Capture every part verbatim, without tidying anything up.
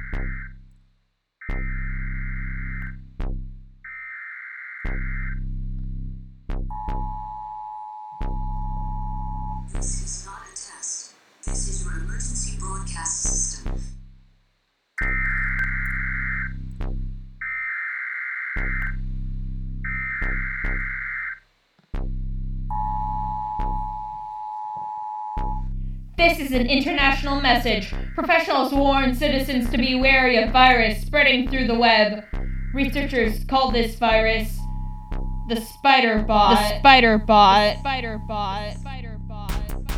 This is not a test. This is your emergency broadcast system. This is an international message. Professionals warn citizens to be wary of virus spreading through the web. Researchers call this virus the spider bot. The spider bot. The spider bot. Spider bot.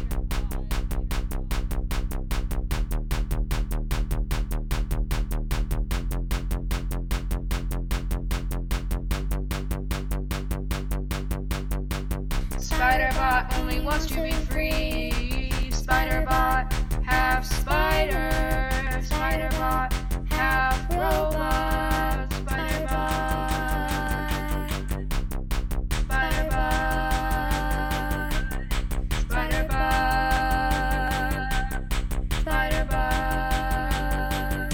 Spiderbot only wants to be free. Spiderbot, half spider. Spiderbot, half robot. Spiderbot. Spiderbot. Spiderbot. Spiderbot.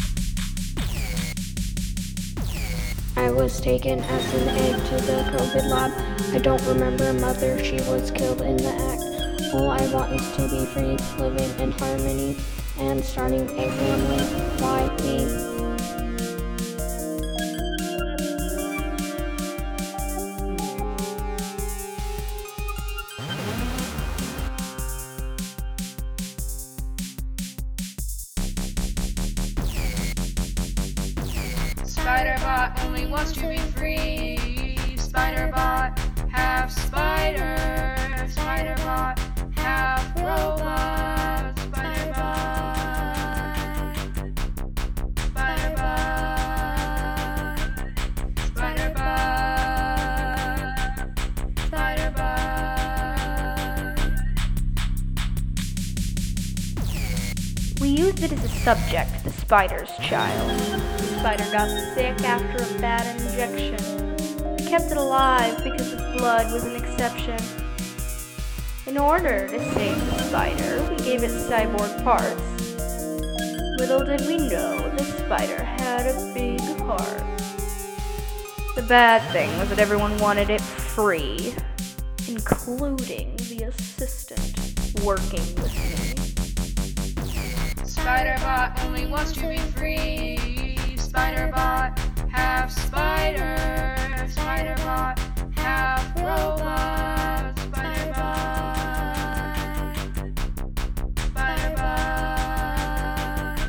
I was taken as an egg to the COVID lab. I don't remember mother, she was killed in the act. All I want is to be free, living in harmony, and starting a family. Why me? Spiderbot only wants to be free. Spiderbot, half spider. Spiderbot, half robot. Spiderbot. Spiderbot. Spiderbot. Spiderbot. We used it as a subject, the spider's child. The spider got sick after a bad injection. We kept it alive because its blood was an exception. In order to save the spider, we gave it cyborg parts. Little did we know the spider had a big heart. The bad thing was that everyone wanted it free, including the assistant working with me. Spiderbot only wants to be free. Spiderbot, half spider. Spiderbot, half robot. Spiderbot. Spiderbot.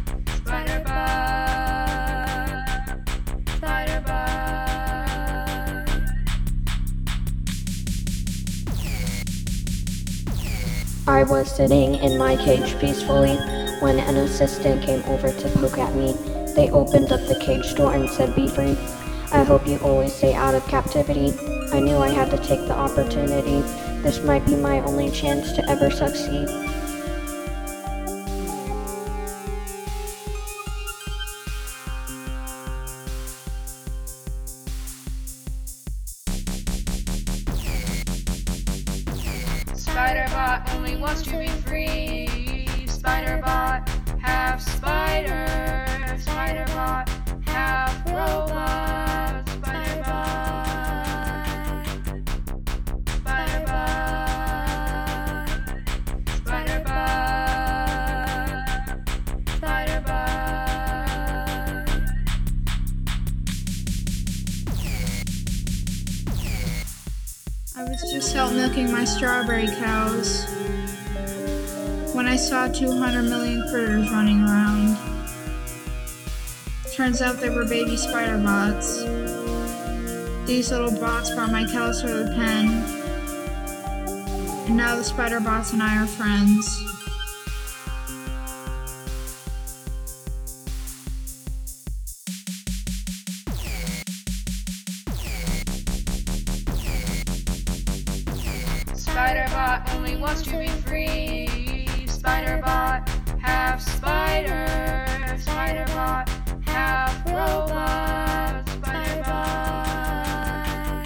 Spiderbot. Spiderbot. I was sitting in my cage peacefully when an assistant came over to poke at me. They opened up the cage door and said, "Be free. I hope you always stay out of captivity." I knew I had to take the opportunity. This might be my only chance to ever succeed. Spiderbot only wants to be free. Spiderbot, half spider. Spiderbot, half robot. Spiderbot. Spiderbot. Spiderbot. Spiderbot. I was just out milking my strawberry cows when I saw two hundred million critters running around. Turns out they were baby spider bots. These little bots brought my cows to the pen, and now the spider bots and I are friends. Spiderbot only wants to be free. Spiderbot, half spider. Spiderbot, half robot. Spiderbot.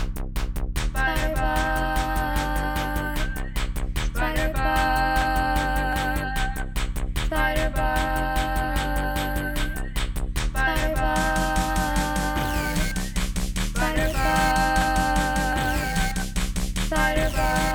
Spiderbot. Spiderbot. Spiderbot. Spider Bot.